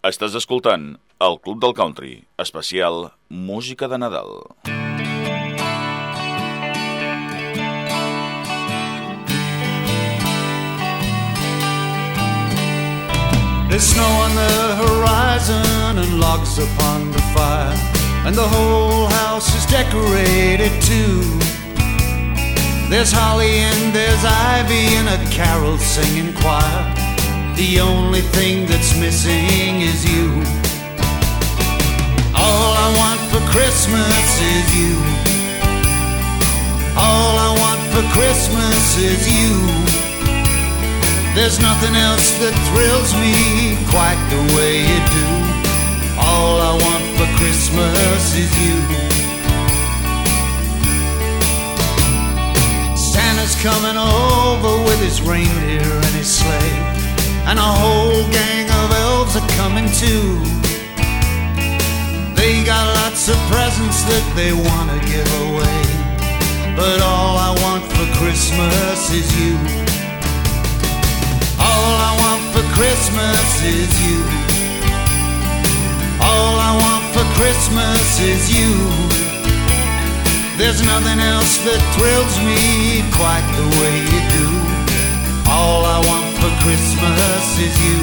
Estàs escoltant el Club del Country, especial Música de Nadal. There's snow on the horizon and logs upon the fire, and the whole house is decorated too. There's holly and there's ivy and a carol singing choir. The only thing that's missing is you. All I want for Christmas is you. All I want for Christmas is you. There's nothing else that thrills me quite the way you do. All I want for Christmas is you. Santa's coming over with his reindeer and his sleigh, and a whole gang of elves are coming too. They got lots of presents that they want to give away, but all I want for Christmas is you. All I want for Christmas is you. All I want for Christmas is you. There's nothing else that thrills me quite the way you do. All I want for Christmas is you.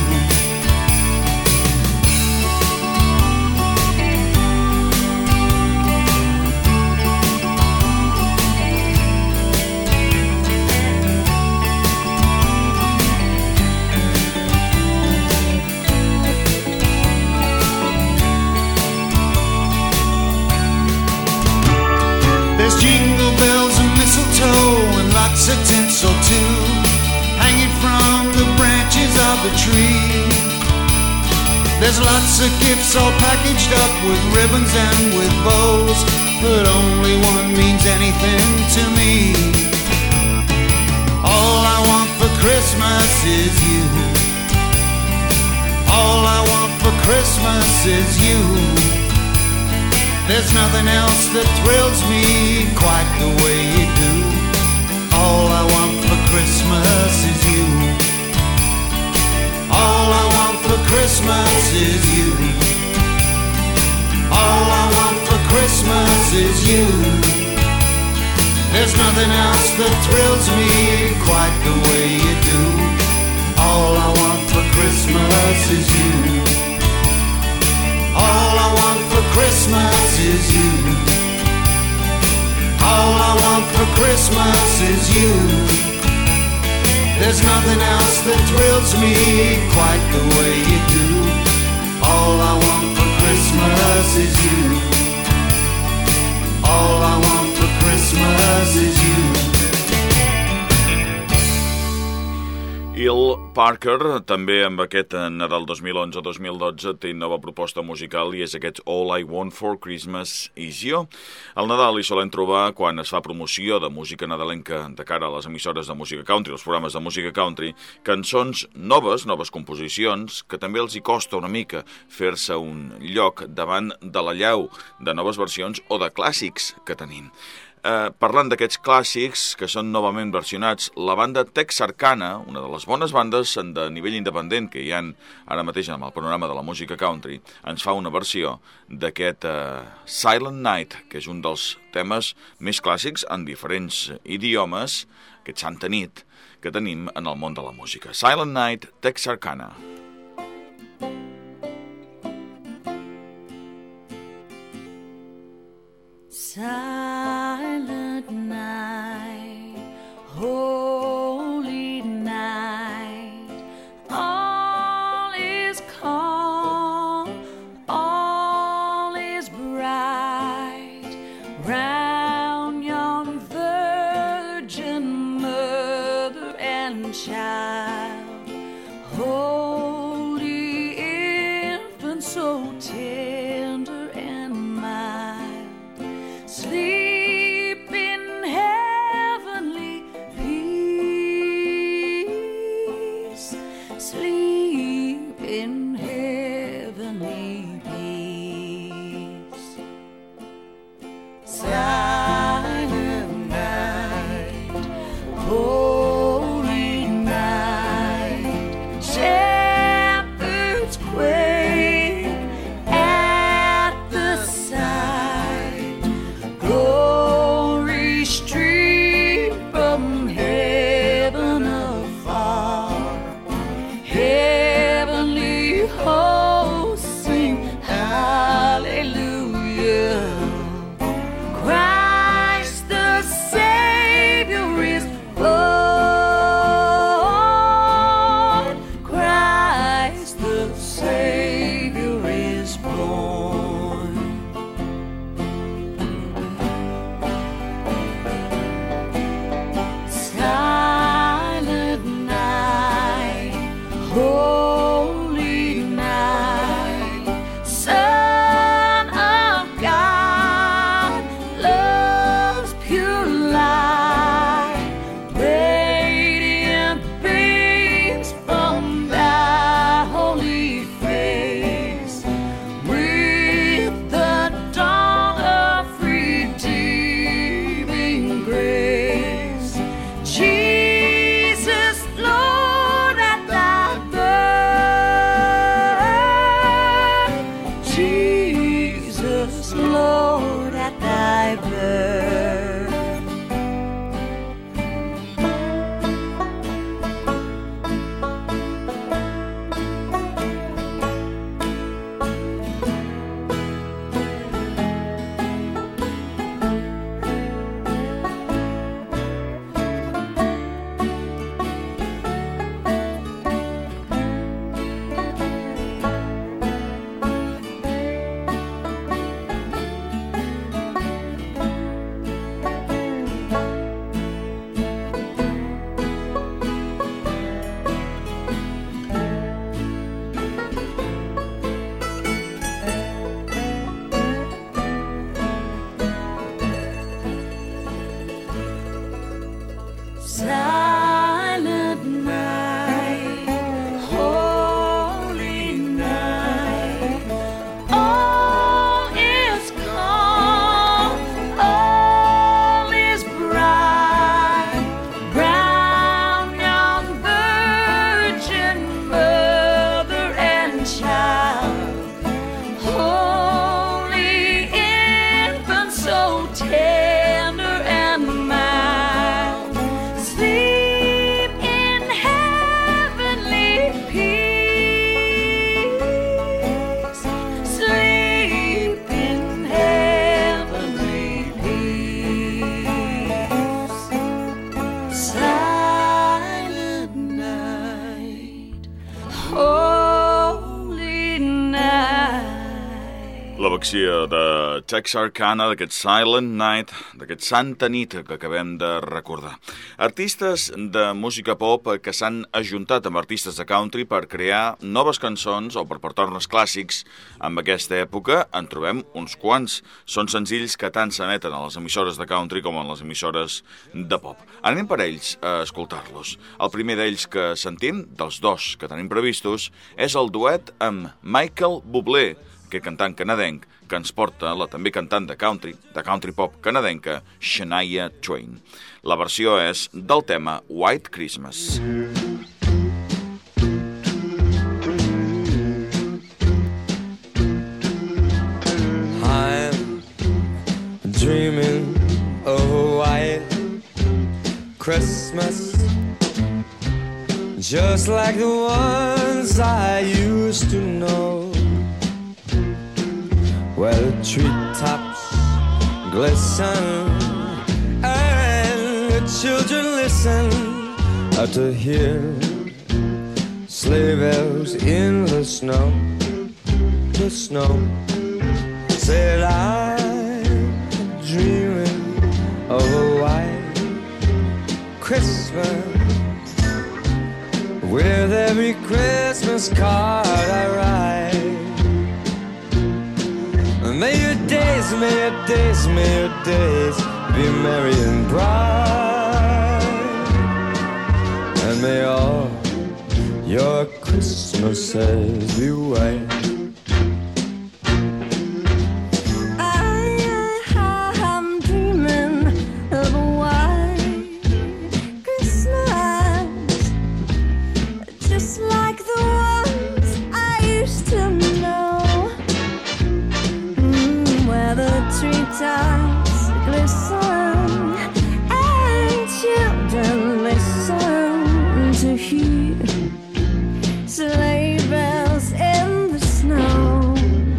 There's jingle bells and mistletoe and lots of tinsel too, hanging from the branches of the tree. There's lots of gifts all packaged up with ribbons and with bows, but only one means anything to me. All I want for Christmas is you. All I want for Christmas is you. There's nothing else that thrills me quite the way you do. All I want for Christmas is you. All I want for Christmas is you. All I want for Christmas is you. There's nothing else that thrills me quite the way you do. All I want for Christmas is you. All I want for Christmas is you. All I want for Christmas is you. There's nothing else that thrills me quite the way you do. All I want for Christmas is you. All I want for Christmas is you. Il Parker, també amb aquest Nadal 2011-2012, té nova proposta musical i és aquest All I Want for Christmas Is You. Al Nadal hi solen trobar, quan es fa promoció de música nadalenca de cara a les emissores de música country, els programes de música country, cançons noves composicions, que també els hi costa una mica fer-se un lloc davant de l'allau de noves versions o de clàssics que tenim. Parlant d'aquests clàssics que són novament versionats, la banda Texarkana, una de les bones bandes de nivell independent que hi ha ara mateix amb el panorama de la música country, ens fa una versió d'aquest Silent Night, que és un dels temes més clàssics en diferents idiomes, aquest Santa Nit, que tenim en el món de la música. Silent Night, Texarkana. Silent night, holy night, all is calm, all is bright, round yon virgin mother and child, holy infant so tender and mild. Sleep selecció de Texarkana, d'aquest Silent Night, d'aquest Santa Nit que acabem de recordar. Artistes de música pop que s'han ajuntat amb artistes de country per crear noves cançons o per portar-nos clàssics. En aquesta època en trobem uns quants. Són senzills que tant s'emeten a les emissores de country com a les emissores de pop. Anem per ells a escoltar-los. El primer d'ells que sentim, dels dos que tenim previstos, és el duet amb Michael Bublé, aquest cantant canadenc que ens porta la també cantant de country pop canadenca, Shania Twain. La versió és del tema White Christmas. I'm dreaming of a white Christmas, just like the ones I used to know, where the treetops glisten and the children listen to hear sleigh bells in the snow. The snow said I'm dreaming of a white Christmas, with every Christmas card I write. May your days, may your days, may your days be merry and bright, and may all your Christmases be white. I'm dreaming of a white Christmas, just like the ones I used to know, where the treetops glisten and children listen to hear sleigh bells in the snow.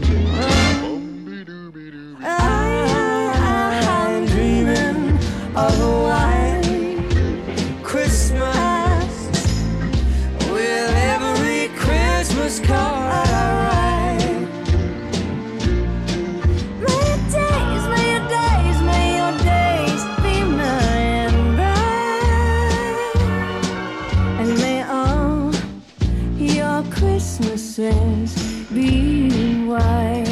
I'm dreaming of a white Christmas, with every Christmas card I write. May your days, may your days, may your days be merry and bright, and may all your Christmases be white.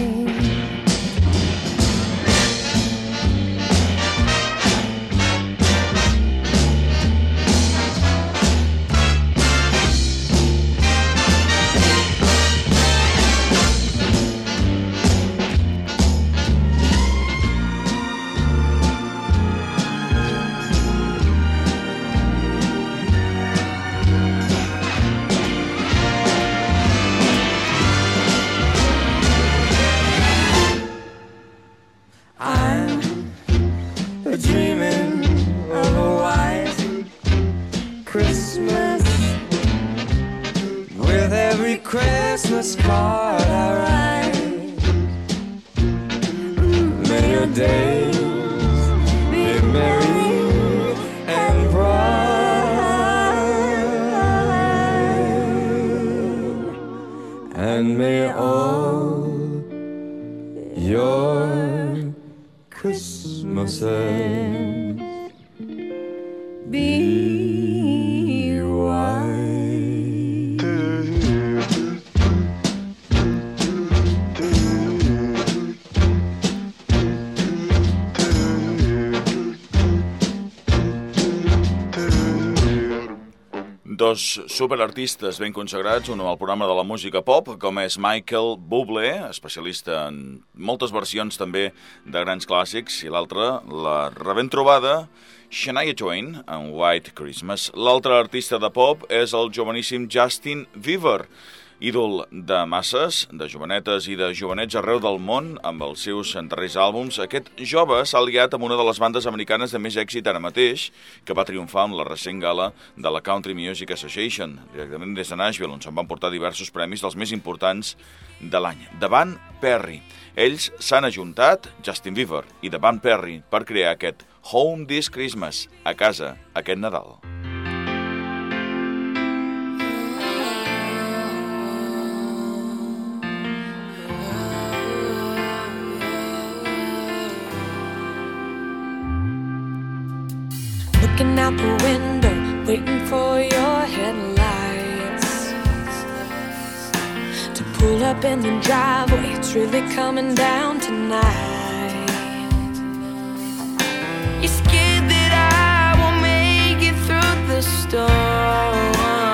I'm dreaming of a white Christmas, with every Christmas card I write. May your days be merry and bright, and may all your Christmases be white. Dos superartistes ben consagrats, un amb el programa de la música pop, com és Michael Bublé, especialista en moltes versions també de grans clàssics, i l'altre, la rebent trobada, Shania Twain, en White Christmas. L'altre artista de pop és el joveníssim Justin Bieber, ídol de masses, de jovenetes i de jovenets arreu del món, amb els seus darrers àlbums. Aquest jove s'ha aliat amb una de les bandes americanes de més èxit ara mateix, que va triomfar amb la recent gala de la Country Music Association, directament des de Nashville, on se'n van portar diversos premis dels més importants de l'any. The Van Perry. Ells s'han ajuntat, Justin Bieber i The Van Perry, per crear aquest Home This Christmas, a casa aquest Nadal. out the window, waiting for your headlights to pull up in the driveway. It's really coming down tonight. You're scared that I won't make it through the storm.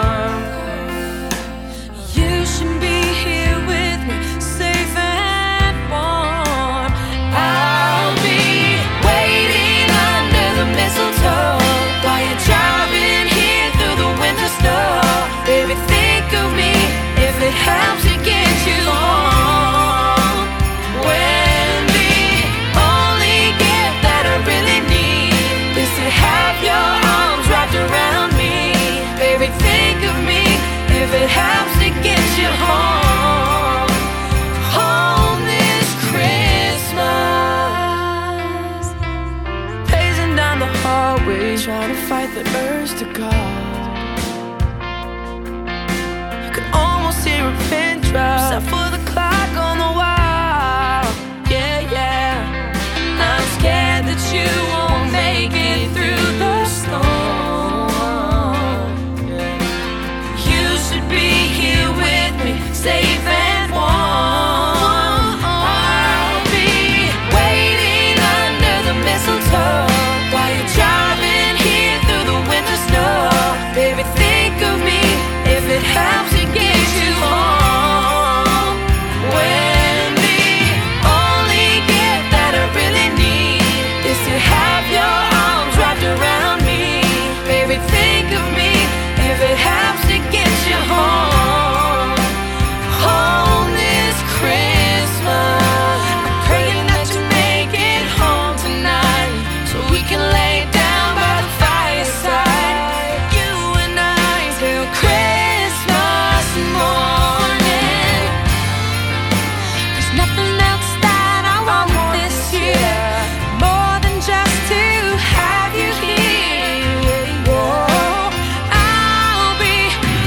You should be here with me, safe and warm. I'll be waiting under the mistletoe while you're driving here through the winter snow. Baby, think of me if it helps to get you home. When the only gift that I really need is to have your arms wrapped around me. Baby, think of me if it helps to get you home. Home this Christmas. Pacing down the hallway, trying to fight the urge to go. You can almost hear a pin drop, set for the clock on the wall. Yeah, yeah. I'm scared that you won't make it through the storm. You should be here with me, safe and warm. I'll be waiting under the mistletoe while you're driving here through the winter snow. Baby, think of me if it helps to get you home. When the only gift that I really need is to have your arms wrapped around me. Baby, think of me if it helps to get you home. Home this Christmas. I'm praying that you make it home tonight, so we can lay down by the fireside, you and I, till Christmas morning. There's nothing else that I want this year more than just to have you here. Whoa, I'll be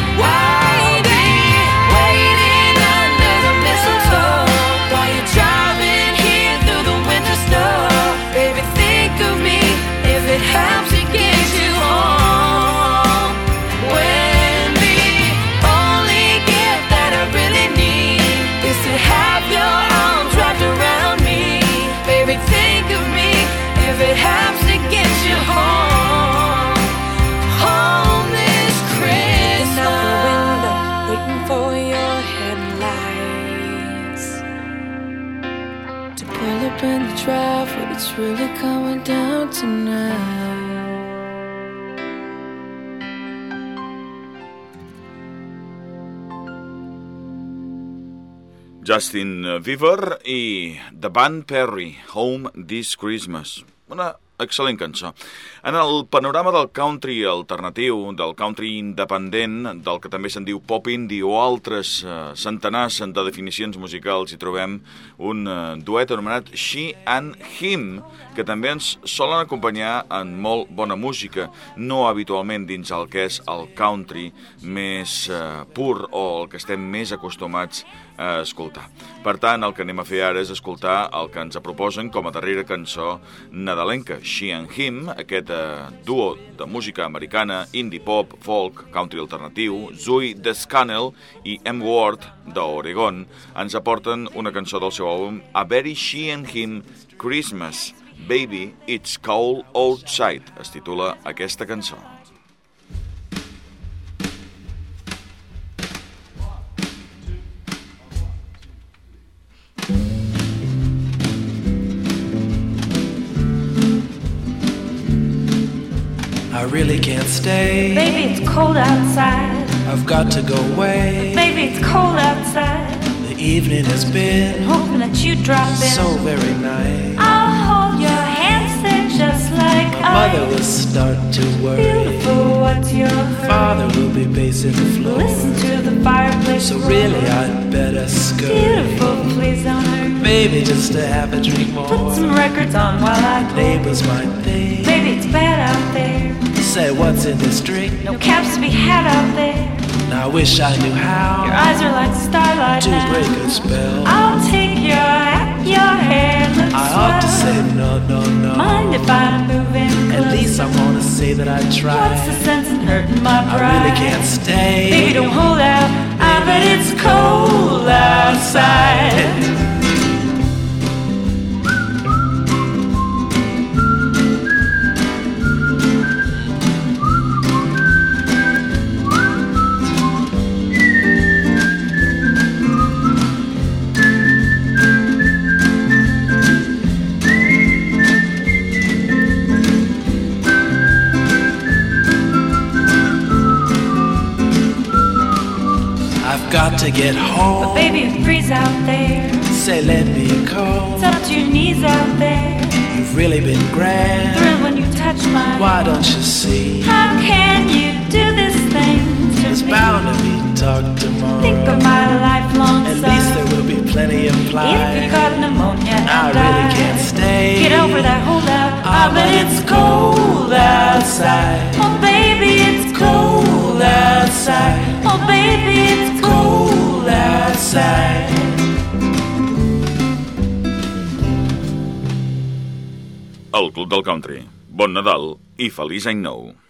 waiting under the mistletoe while you're driving here through the winter snow. Baby, think of me if it helps to get you home. When the only gift that I really need is to have your arms wrapped around me. Baby, think of me if it helps to get you home. Home this Christmas. Out the window, waiting for your headlights to pull up in the driveway. It's really coming down tonight. Justin Bieber i The Band Perry, Home This Christmas. Una excel·lent cançó. En el panorama del country alternatiu, del country independent, del que també se'n diu pop indie o altres centenars de definicions musicals, hi trobem un duet anomenat She and Him, que també ens solen acompanyar en molt bona música, no habitualment dins el que és el country més pur o el que estem més acostumats a escoltar. Per tant, el que anem a fer ara és escoltar el que ens proposen com a darrera cançó nadalenca, She and Him, aquest duo de música americana, indie pop, folk, country alternatiu, Zoe Deschanel i M. Ward, d'Oregon, ens aporten una cançó del seu àlbum A Very She and Him Christmas, Baby, It's Cold Outside, es titula aquesta cançó. I really can't stay. Baby, it's cold outside. I've got to go away. Baby, it's cold outside. The evening has been Hoping that you drop in. so very nice. I'll hold your hands, they're just like My mother ice. will start to worry. Beautiful, what's your hurry? Father will be pacing the floor. Listen to the fireplace So roar. really I'd better scurry. Beautiful, please don't hurt me. Maybe just to have a drink more. Put some records on while I go. Neighbors might think, Baby, it's bad out there. say what's in this drink. No caps to be had out there. Now I wish I knew how Your eyes are like starlight to now. break a spell. I'll take your hat Your hair looks I ought to say swell. no, no, no. Mind if I'm moving close? At least I wanna say that I tried. What's the sense in hurting my I pride? really can't stay. Baby, don't hold out. I bet it's cold outside. I've got to get But home. baby, you freeze out there. Say, lend me a coat. It's up to your knees out there. You've really been grand. Thrill when you touch my. Why don't you see? How can you do this thing to There's me? bound to be talk tomorrow. Think of my lifelong At sorrow. least there will be plenty If you implied. caught pneumonia and I really can't died, stay. get over that holdout. Ah, but it's cold outside. Oh baby, it's cold outside. Oh baby, it's cold outside. El Club del Country. Bon Nadal i feliç any nou.